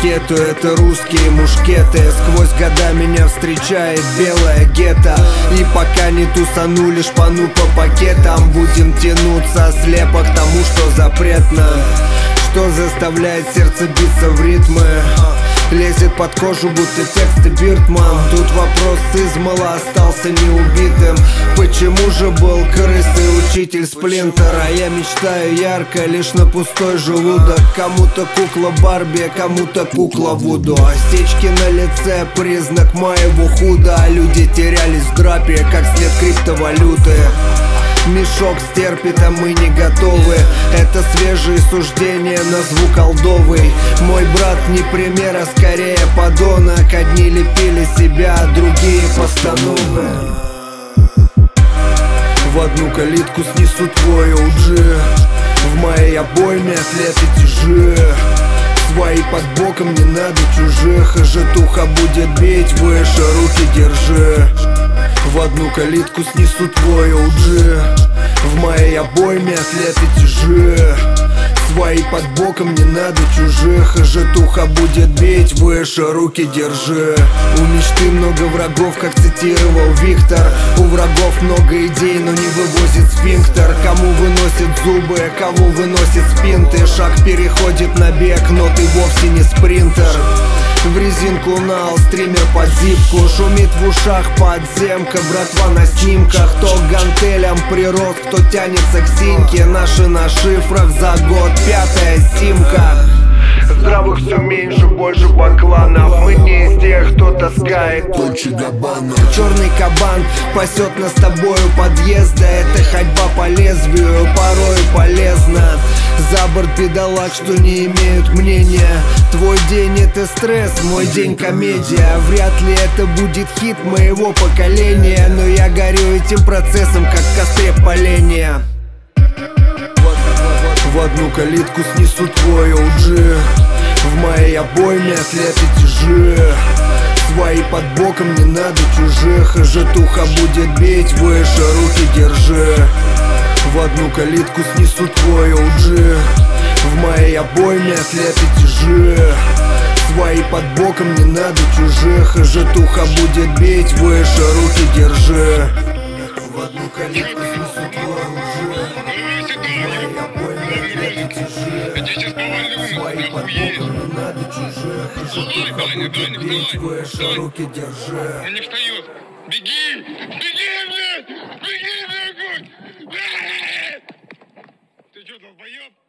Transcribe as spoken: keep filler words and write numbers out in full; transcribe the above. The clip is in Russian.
макету. Это русские мушкеты. Сквозь года меня встречает белая гетто. И пока не тусанули шпану по пакетам, будем тянуться слепо к тому, что запретно, что заставляет сердце биться в ритмы, лезет под кожу, будто тексты Биртман. Тут вопрос измала остался неубитым. Почему же был крысой учитель Сплинтер? А я мечтаю ярко, лишь на пустой желудок. Кому-то кукла Барби, кому-то кукла Вуду. Осечки на лице — признак моего худа. А люди терялись в драпе, как след криптовалюты. Мешок стерпит, а мы не готовы. Это свежие суждения на звук олдовый. Мой брат не пример, а скорее подонок. Одни лепили себя, а другие постановы. В одну калитку снесу твой о джи. В моей обойме атлеты тяжи. Свои под боком, не надо чужих. И житуха будет бить выше, руки держи. В одну калитку снесу твой о джи. В моей обойме атлеты тяжи. Свои под боком, не надо чужих. И житуха будет бить выше, руки держи. У мечты много врагов, как цитировал Виктор. У врагов много идей, но не вывозит сфинктер. Кому выносит зубы, кого выносит спинты. Шаг переходит на бег, но ты вовсе не спринтер. В резинку нал, стример под зипку. Шумит в ушах подземка, братва на снимках. Кто к гантелям прирост, кто тянется к синьке. Наши на шифрах за год, пятая симка. Здравых все меньше, больше бакланов. Мы не из тех, кто таскает Дольче Габбана. Черный кабан пасет нас с тобою подъезда. Это ходьба по лезвию, порой полезна. За борт бедолаг, что не имеют мнения. Твой день это стресс, мой день комедия. Вряд ли это будет хит моего поколения, но я горю этим процессом, как в костре поленья. В одну калитку снесу твой о джи. В моей обойме атлеты тяжи. Свои под боком, не надо чужих. И житуха будет бить выше, руки держи. В одну калитку снесу твой о джи. В моей обойме атлеты тяжи. Свои под боком, не надо чужих. И житуха будет бить выше, руки держи. В одну калитку снесу твой о джи. Свои под боком, не надо чужих. И житуха будет бить выше, руки держи. Он не встает. Беги! Беги, блядь! Беги, дорогой! Ты что, долбоёб?